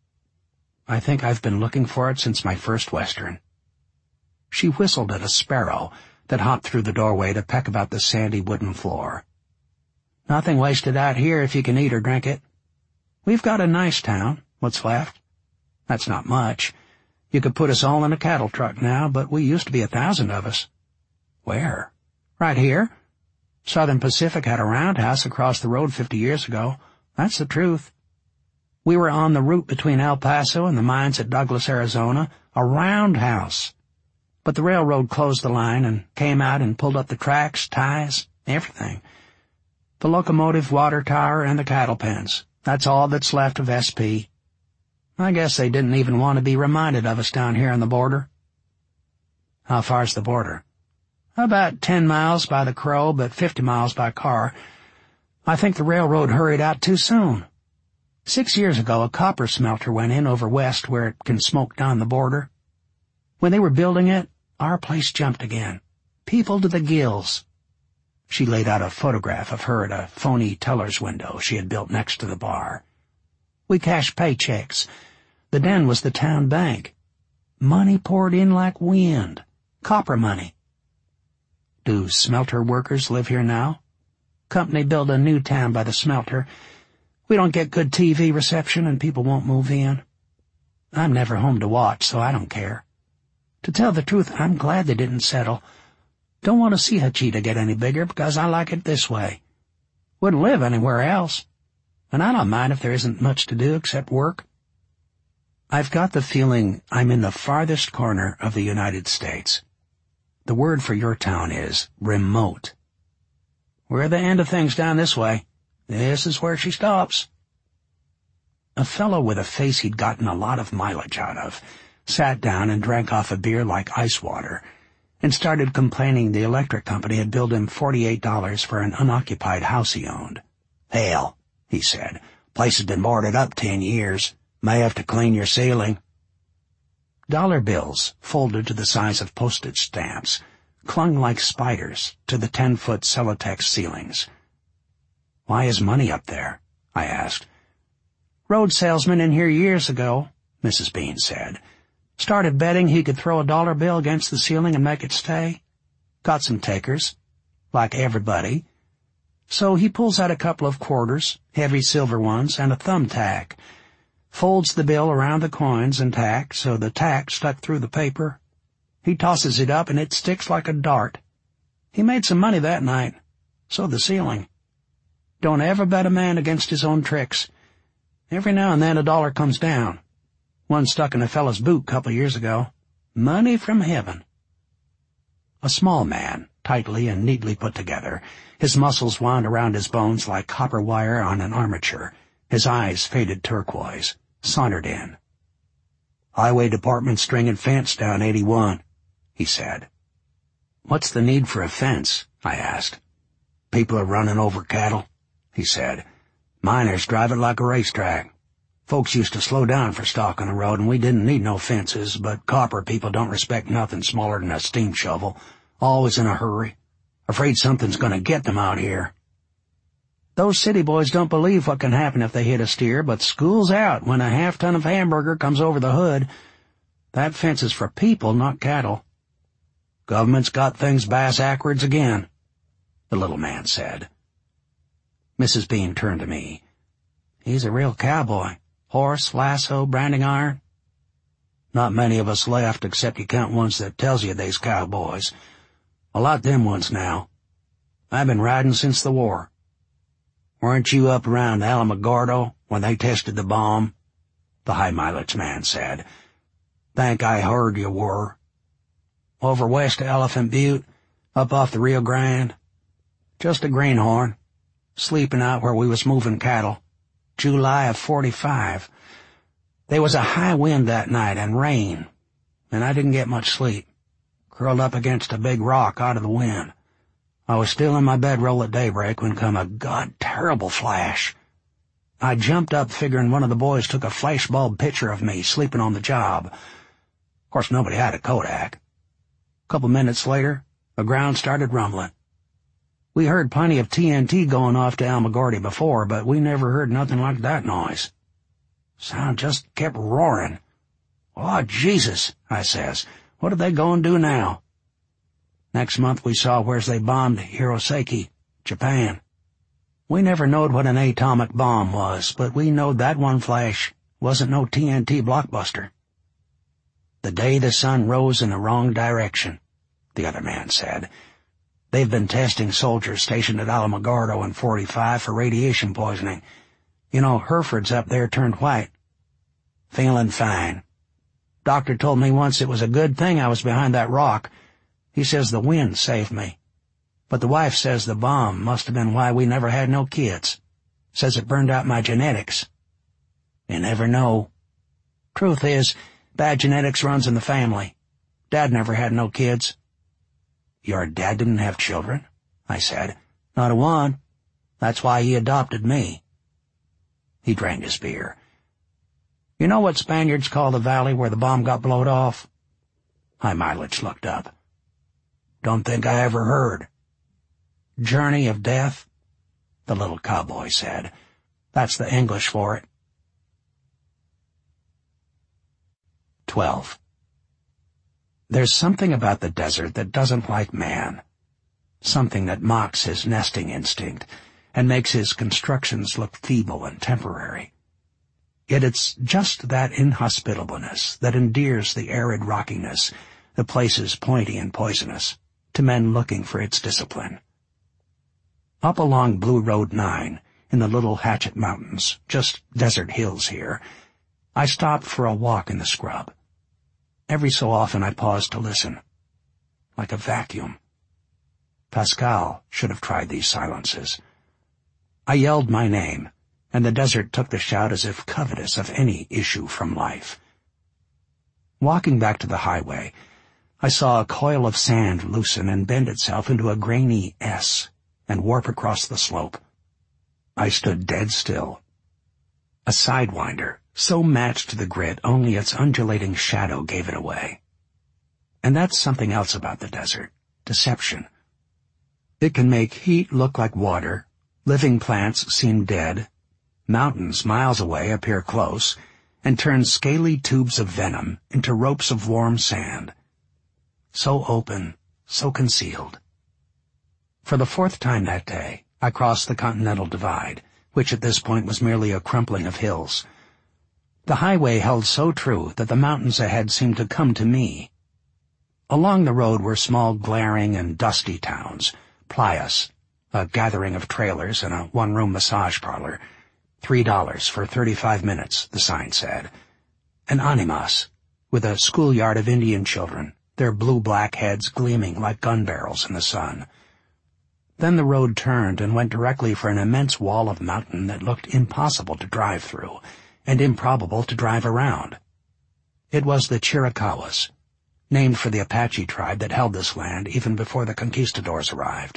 I think I've been looking for it since my first Western. She whistled at a sparrow that hopped through the doorway to peck about the sandy wooden floor. "Nothing wasted out here if you can eat or drink it. We've got a nice town, what's left. That's not much. You could put us all in a cattle truck now, but we used to be 1,000 of us." "Where?" "Right here. Southern Pacific had a roundhouse across the road 50 years ago. That's the truth. We were on the route between El Paso and the mines at Douglas, Arizona, a roundhouse. But the railroad closed the line and came out and pulled up the tracks, ties, everything. The locomotive, water tower, and the cattle pens. That's all that's left of SP. I guess they didn't even want to be reminded of us down here on the border." "How far's the border?" "About 10 miles by the Crow, but 50 miles by car. I think the railroad hurried out too soon. 6 years ago, a copper smelter went in over west where it can smoke down the border. When they were building it, our place jumped again. People to the gills." She laid out a photograph of her at a phony teller's window she had built next to the bar. "We cashed paychecks. The den was the town bank. Money poured in like wind. Copper money." "Do smelter workers live here now?" "Company built a new town by the smelter. We don't get good TV reception and people won't move in. I'm never home to watch, so I don't care. To tell the truth, I'm glad they didn't settle. Don't want to see Hachita get any bigger because I like it this way. Wouldn't live anywhere else. And I don't mind if there isn't much to do except work." I've got the feeling I'm in the farthest corner of the United States. The word for your town is remote. We're the end of things down this way. This is where she stops. A fellow with a face he'd gotten a lot of mileage out of sat down and drank off a beer like ice water and started complaining the electric company had billed him $48 for an unoccupied house he owned. "Hell," he said, "place has been boarded up 10 years. May have to clean your ceiling." Dollar bills, folded to the size of postage stamps, clung like spiders to the 10-foot Celotex ceilings. "Why is money up there?" I asked. "Road salesman in here years ago," Mrs. Bean said. "Started betting he could throw a dollar bill against the ceiling and make it stay. Got some takers, like everybody. So he pulls out a couple of quarters, heavy silver ones, and a thumbtack. Folds the bill around the coins and tack so the tack stuck through the paper. He tosses it up and it sticks like a dart. He made some money that night. So the ceiling. Don't ever bet a man against his own tricks. Every now and then a dollar comes down. One stuck in a fellow's boot a couple of years ago. Money from heaven." A small man, tightly and neatly put together, his muscles wound around his bones like copper wire on an armature, his eyes faded turquoise, sauntered in. "Highway Department stringing fence down 81, he said. "What's the need for a fence?" I asked. "People are running over cattle," he said. "Miners drive it like a racetrack. Folks used to slow down for stock on the road, and we didn't need no fences, but copper people don't respect nothing smaller than a steam shovel, always in a hurry, afraid something's going to get them out here. Those city boys don't believe what can happen if they hit a steer, but school's out when a half-ton of hamburger comes over the hood. That fence is for people, not cattle." "Government's got things bass-ackwards again," the little man said. Mrs. Bean turned to me. "He's a real cowboy. Horse, lasso, branding iron?" "Not many of us left, except you count ones that tells you they's cowboys. A lot them ones now. I've been riding since the war." "Weren't you up around Alamogordo when they tested the bomb?" the high-mileage man said. "Think I heard you were." "Over west of Elephant Butte, up off the Rio Grande?" "Just a greenhorn. Sleeping out where we was moving cattle. July of 45. There was a high wind that night and rain, and I didn't get much sleep. Curled up against a big rock out of the wind. I was still in my bedroll at daybreak when come a god-terrible flash. I jumped up figuring one of the boys took a flashbulb picture of me sleeping on the job. Of course, nobody had a Kodak. A couple minutes later, the ground started rumbling. We heard plenty of TNT going off to Alamogordo before, but we never heard nothing like that noise. Sound just kept roaring. "Oh, Jesus," I says, "what are they going to do now?" Next month we saw where's they bombed Hirosaki, Japan. We never knowed what an atomic bomb was, but we knowed that one flash wasn't no TNT blockbuster. "The day the sun rose in the wrong direction," the other man said. "They've been testing soldiers stationed at Alamogordo in 45 for radiation poisoning. You know, Hereford's up there turned white. Feeling fine. Doctor told me once it was a good thing I was behind that rock. He says the wind saved me. But the wife says the bomb must have been why we never had no kids. Says it burned out my genetics. You never know. Truth is, bad genetics runs in the family. Dad never had no kids." "Your dad didn't have children?" I said. "Not a one. That's why he adopted me." He drank his beer. "You know what Spaniards call the valley where the bomb got blowed off?" High Mileage looked up. "Don't think I ever heard." "Journey of Death," the little cowboy said. "That's the English for it." 12. There's something about the desert that doesn't like man. Something that mocks his nesting instinct and makes his constructions look feeble and temporary. Yet it's just that inhospitableness that endears the arid rockiness, the places pointy and poisonous, to men looking for its discipline. Up along Blue Road 9, in the Little Hatchet Mountains, just desert hills here, I stopped for a walk in the scrub. Every so often I paused to listen. like a vacuum. Pascal should have tried these silences. I yelled my name, and the desert took the shout as if covetous of any issue from life. Walking back to the highway, I saw a coil of sand loosen and bend itself into a grainy S and warp across the slope. I stood dead still. A sidewinder, so matched to the grit only its undulating shadow gave it away. And that's something else about the desert: deception. It can make heat look like water, living plants seem dead, mountains miles away appear close, and turn scaly tubes of venom into ropes of warm sand. So open, so concealed. For the fourth time that day, I crossed the Continental Divide, which at this point was merely a crumpling of hills. The highway held so true that the mountains ahead seemed to come to me. Along the road were small glaring and dusty towns: Playas, a gathering of trailers and a one-room massage parlor, $3 for 35 minutes, the sign said; and Animas, with a schoolyard of Indian children, their blue-black heads gleaming like gun barrels in the sun. Then the road turned and went directly for an immense wall of mountain that looked impossible to drive through, and improbable to drive around. It was the Chiricahuas, named for the Apache tribe that held this land even before the conquistadors arrived.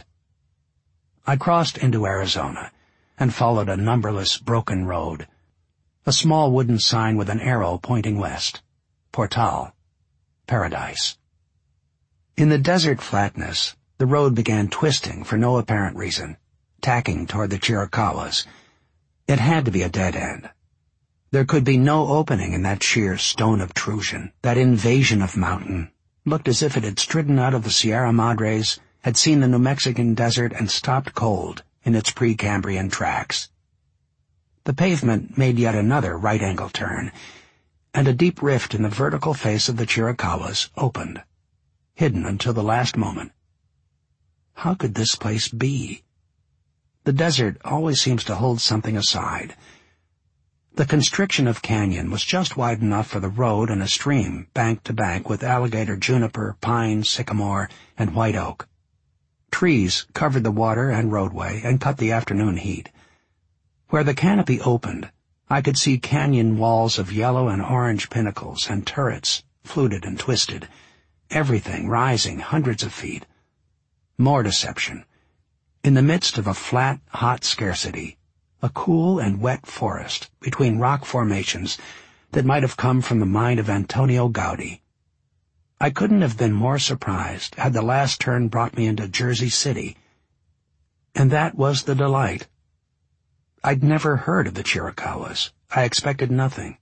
I crossed into Arizona and followed a numberless broken road. A small wooden sign with an arrow pointing west: Portal, Paradise. In the desert flatness, the road began twisting for no apparent reason, tacking toward the Chiricahuas. It had to be a dead end. There could be no opening in that sheer stone obtrusion. That invasion of mountain looked as if it had stridden out of the Sierra Madres, had seen the New Mexican desert, and stopped cold in its Precambrian tracks. The pavement made yet another right-angle turn, and a deep rift in the vertical face of the Chiricahuas opened, hidden until the last moment. How could this place be? The desert always seems to hold something aside. The constriction of canyon was just wide enough for the road and a stream bank to bank with alligator juniper, pine, sycamore, and white oak. Trees covered the water and roadway and cut the afternoon heat. Where the canopy opened, I could see canyon walls of yellow and orange pinnacles and turrets, fluted and twisted, everything rising hundreds of feet. More deception. In the midst of a flat, hot scarcity, a cool and wet forest between rock formations that might have come from the mind of Antonio Gaudi. I couldn't have been more surprised had the last turn brought me into Jersey City. And that was the delight. I'd never heard of the Chiricahuas. I expected nothing.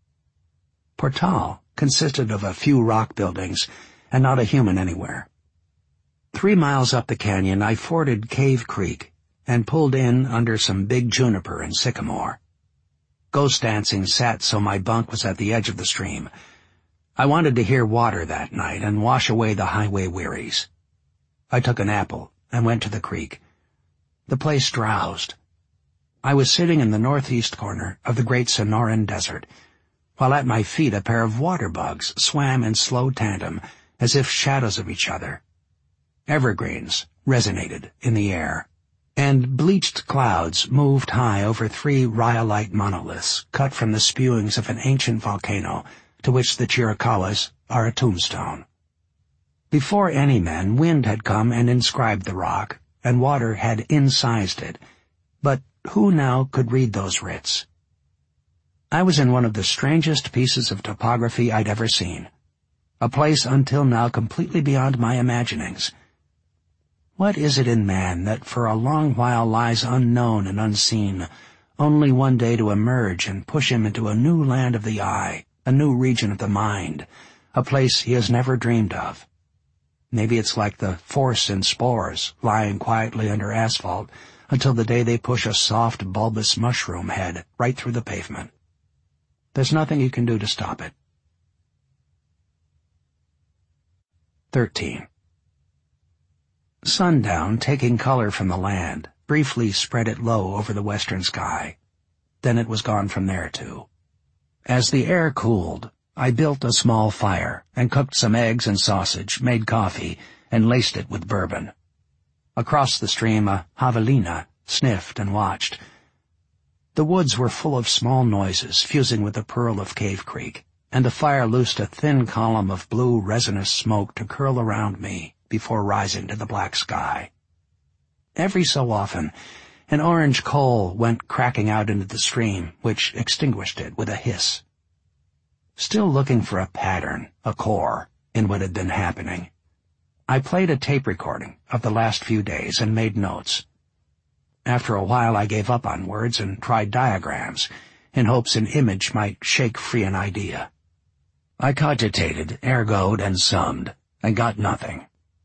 Portal consisted of a few rock buildings and not a human anywhere. 3 miles up the canyon, I forded Cave Creek and pulled in under some big juniper and sycamore. Ghost dancing sat so my bunk was at the edge of the stream. I wanted to hear water that night and wash away the highway wearies. I took an apple and went to the creek. The place drowsed. I was sitting in the northeast corner of the great Sonoran Desert, while at my feet a pair of water bugs swam in slow tandem, as if shadows of each other. Evergreens resonated in the air, and bleached clouds moved high over 3 rhyolite monoliths cut from the spewings of an ancient volcano to which the Chiricahuas are a tombstone. Before any men, wind had come and inscribed the rock, and water had incised it, but who now could read those writs? I was in one of the strangest pieces of topography I'd ever seen, a place until now completely beyond my imaginings. What is it in man that for a long while lies unknown and unseen, only one day to emerge and push him into a new land of the eye, a new region of the mind, a place he has never dreamed of? Maybe it's like the force in spores lying quietly under asphalt until the day they push a soft, bulbous mushroom head right through the pavement. There's nothing you can do to stop it. 13. Sundown, taking color from the land, briefly spread it low over the western sky. Then it was gone from there, too. As the air cooled, I built a small fire and cooked some eggs and sausage, made coffee, and laced it with bourbon. Across the stream, a javelina sniffed and watched. The woods were full of small noises fusing with the purl of Cave Creek, and the fire loosed a thin column of blue resinous smoke to curl around me before rising to the black sky. Every so often, an orange coal went cracking out into the stream, which extinguished it with a hiss. Still looking for a pattern, a core, in what had been happening, I played a tape recording of the last few days and made notes. After a while I gave up on words and tried diagrams, in hopes an image might shake free an idea. I cogitated, ergoed, and summed, and got nothing.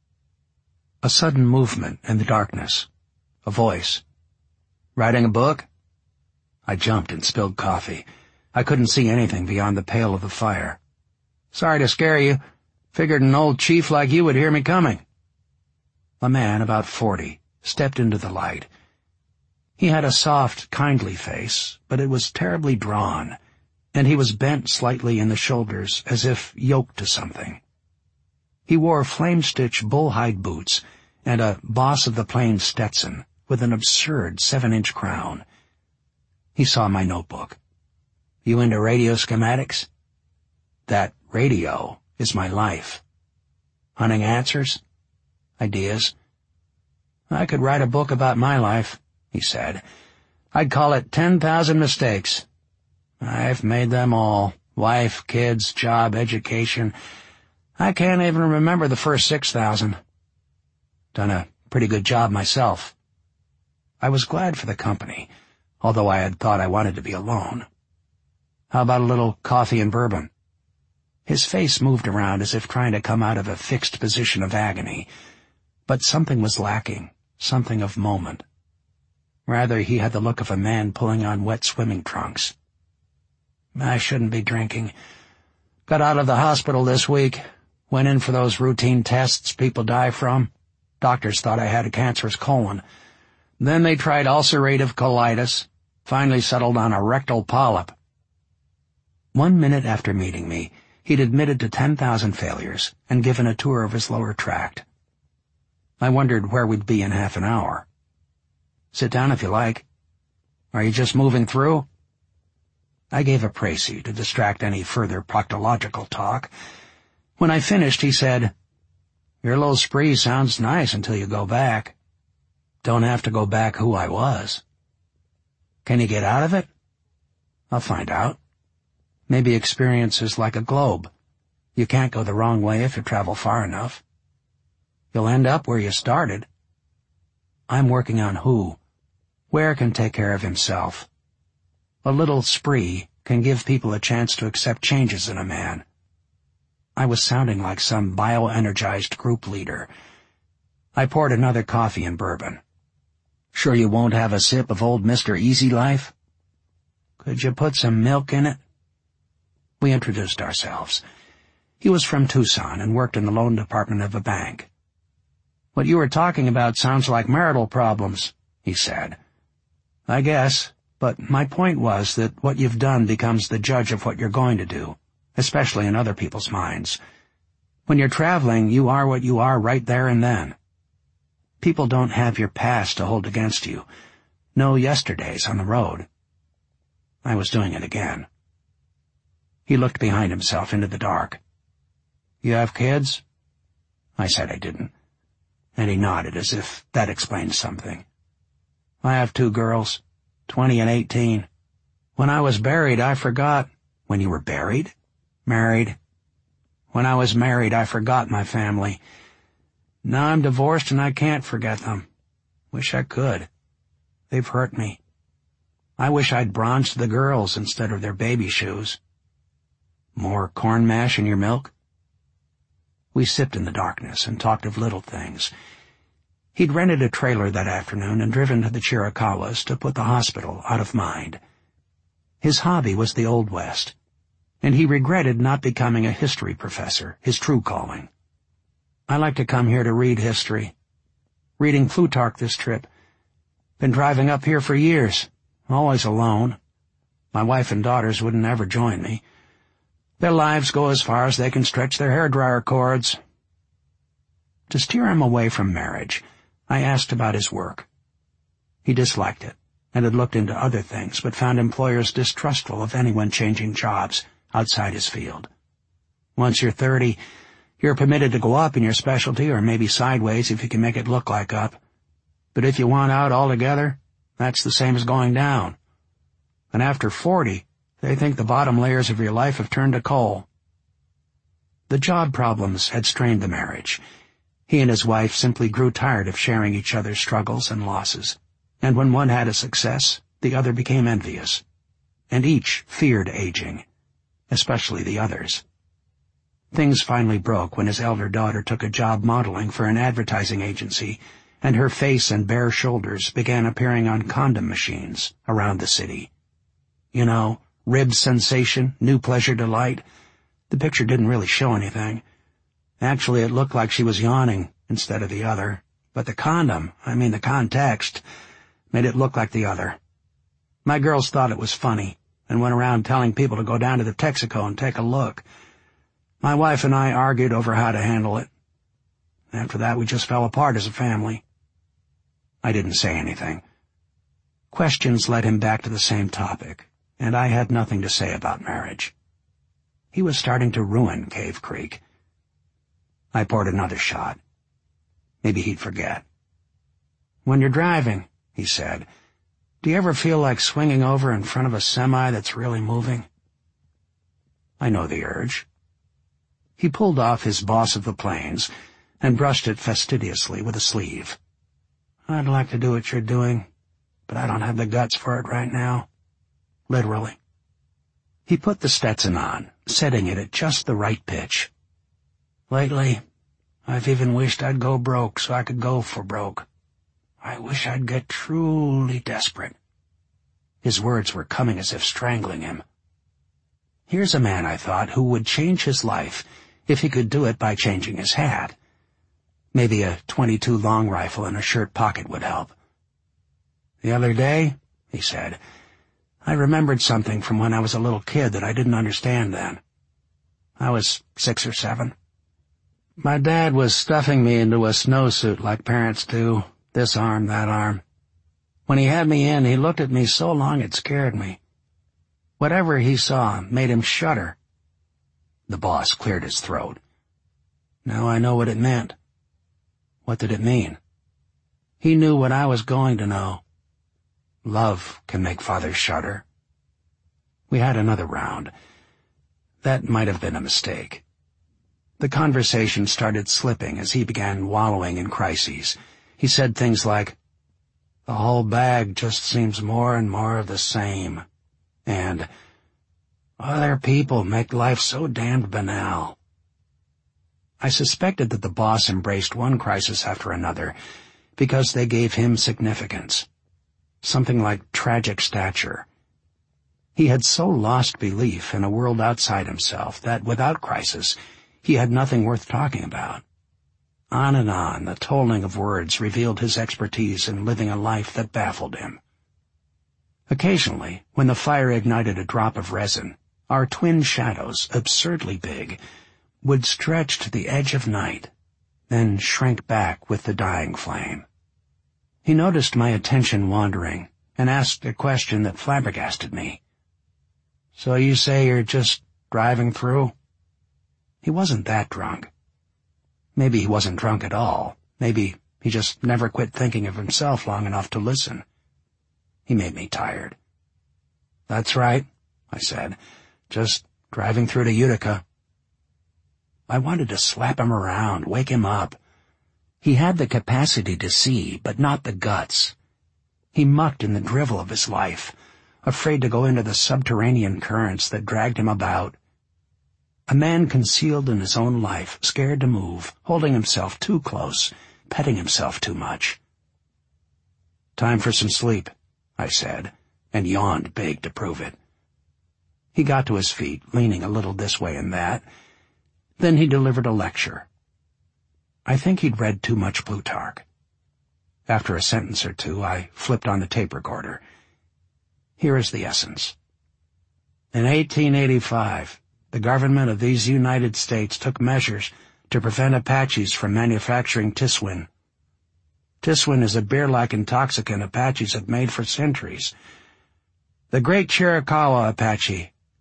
A sudden movement in the darkness. A voice. "Writing a book?" I jumped and spilled coffee. I couldn't see anything beyond the pale of the fire. "Sorry to scare you. Figured an old chief like you would hear me coming." A man, about 40, stepped into the light. He had a soft, kindly face, but it was terribly drawn, and he was bent slightly in the shoulders as if yoked to something. He wore flame-stitch bull-hide boots and a boss-of-the-plains Stetson with an absurd 7-inch crown. He saw my notebook. "You into radio schematics?" "That radio is my life." "Hunting answers?" "Ideas." "I could write a book about my life," he said. "I'd call it 10,000 Mistakes. I've made them all. Wife, kids, job, education. I can't even remember the first 6,000. Done a pretty good job myself." I was glad for the company, although I had thought I wanted to be alone. "How about a little coffee and bourbon?" His face moved around as if trying to come out of a fixed position of agony, but something was lacking, something of moment. Rather, he had the look of a man pulling on wet swimming trunks. "I shouldn't be drinking. Got out of the hospital this week. Went in for those routine tests people die from. Doctors thought I had a cancerous colon. Then they tried ulcerative colitis. Finally settled on a rectal polyp." 1 minute after meeting me, he'd admitted to 10,000 failures and given a tour of his lower tract. I wondered where we'd be in half an hour. "Sit down if you like. Are you just moving through?" I gave a précis to distract any further proctological talk. When I finished, he said, "Your little spree sounds nice until you go back." "Don't have to go back who I was." "Can you get out of it?" "I'll find out. Maybe experience is like a globe. You can't go the wrong way if you travel far enough. You'll end up where you started." "I'm working on who. Where can take care of himself. A little spree can give people a chance to accept changes in a man." I was sounding like some bioenergized group leader. I poured another coffee and bourbon. "Sure you won't have a sip of old Mr. Easy Life?" "Could you put some milk in it?" We introduced ourselves. He was from Tucson and worked in the loan department of a bank. "What you were talking about sounds like marital problems," he said. "I guess, but my point was that what you've done becomes the judge of what you're going to do, especially in other people's minds. When you're traveling, you are what you are right there and then. People don't have your past to hold against you. No yesterdays on the road." I was doing it again. He looked behind himself into the dark. "You have kids?" I said I didn't, and he nodded as if that explained something. "I have 2 girls, 20 and 18. When I was buried, I forgot." "When you were buried?" "Married. When I was married, I forgot my family. Now I'm divorced and I can't forget them. Wish I could. They've hurt me. I wish I'd bronzed the girls instead of their baby shoes." "More corn mash in your milk?" We sipped in the darkness and talked of little things. He'd rented a trailer that afternoon and driven to the Chiricahuas to put the hospital out of mind. His hobby was the Old West, and he regretted not becoming a history professor, his true calling. "I like to come here to read history. Reading Plutarch this trip. Been driving up here for years, always alone. My wife and daughters wouldn't ever join me. Their lives go as far as they can stretch their hairdryer cords." To steer him away from marriage, I asked about his work. He disliked it and had looked into other things, but found employers distrustful of anyone changing jobs outside his field. Once you're 30, you're permitted to go up in your specialty or maybe sideways if you can make it look like up. But if you want out altogether, that's the same as going down. And after 40, they think the bottom layers of your life have turned to coal. The job problems had strained the marriage. He and his wife simply grew tired of sharing each other's struggles and losses, and when one had a success, the other became envious. And each feared aging, especially the others. Things finally broke when his elder daughter took a job modeling for an advertising agency, and her face and bare shoulders began appearing on condom machines around the city. You know, rib sensation, new pleasure delight. The picture didn't really show anything. Actually, it looked like she was yawning instead of the other, but the the context, made it look like the other. My girls thought it was funny and went around telling people to go down to the Texaco and take a look. My wife and I argued over how to handle it. After that, we just fell apart as a family. I didn't say anything. Questions led him back to the same topic, and I had nothing to say about marriage. He was starting to ruin Cave Creek. I poured another shot. Maybe he'd forget. "When you're driving," he said, "do you ever feel like swinging over in front of a semi that's really moving?" I know the urge. He pulled off his Boss of the Plains and brushed it fastidiously with a sleeve. "I'd like to do what you're doing, but I don't have the guts for it right now. Literally." He put the Stetson on, setting it at just the right pitch. "Lately, I've even wished I'd go broke so I could go for broke. I wish I'd get truly desperate." His words were coming as if strangling him. Here's a man, I thought, who would change his life if he could do it by changing his hat. Maybe a .22 long rifle in a shirt pocket would help. "The other day," he said, "I remembered something from when I was a little kid that I didn't understand then. I was 6 or 7. My dad was stuffing me into a snowsuit like parents do, this arm, that arm. When he had me in, he looked at me so long it scared me. Whatever he saw made him shudder." The boss cleared his throat. "Now I know what it meant." What did it mean? He knew what I was going to know. Love can make fathers shudder. We had another round. That might have been a mistake. The conversation started slipping as he began wallowing in crises. He said things like, "The whole bag just seems more and more of the same," and "Other people make life so damned banal." I suspected that the boss embraced one crisis after another because they gave him significance. Something like tragic stature. He had so lost belief in a world outside himself that, without crisis, he had nothing worth talking about. On and on, the tolling of words revealed his expertise in living a life that baffled him. Occasionally, when the fire ignited a drop of resin, our twin shadows, absurdly big, would stretch to the edge of night, then shrink back with the dying flame. He noticed my attention wandering and asked a question that flabbergasted me. "So you say you're just driving through?" He wasn't that drunk. Maybe he wasn't drunk at all. Maybe he just never quit thinking of himself long enough to listen. He made me tired. "That's right," I said. "Just driving through to Utica." I wanted to slap him around, wake him up. He had the capacity to see, but not the guts. He mucked in the drivel of his life, afraid to go into the subterranean currents that dragged him about. A man concealed in his own life, scared to move, holding himself too close, petting himself too much. "Time for some sleep," I said, and yawned big to prove it. He got to his feet, leaning a little this way and that. Then he delivered a lecture. I think he'd read too much Plutarch. After a sentence or two, I flipped on the tape recorder. Here is the essence. "In 1885, the government of these United States took measures to prevent Apaches from manufacturing Tiswin. Tiswin is a beer-like intoxicant Apaches have made for centuries. The great Chiricahua Apache,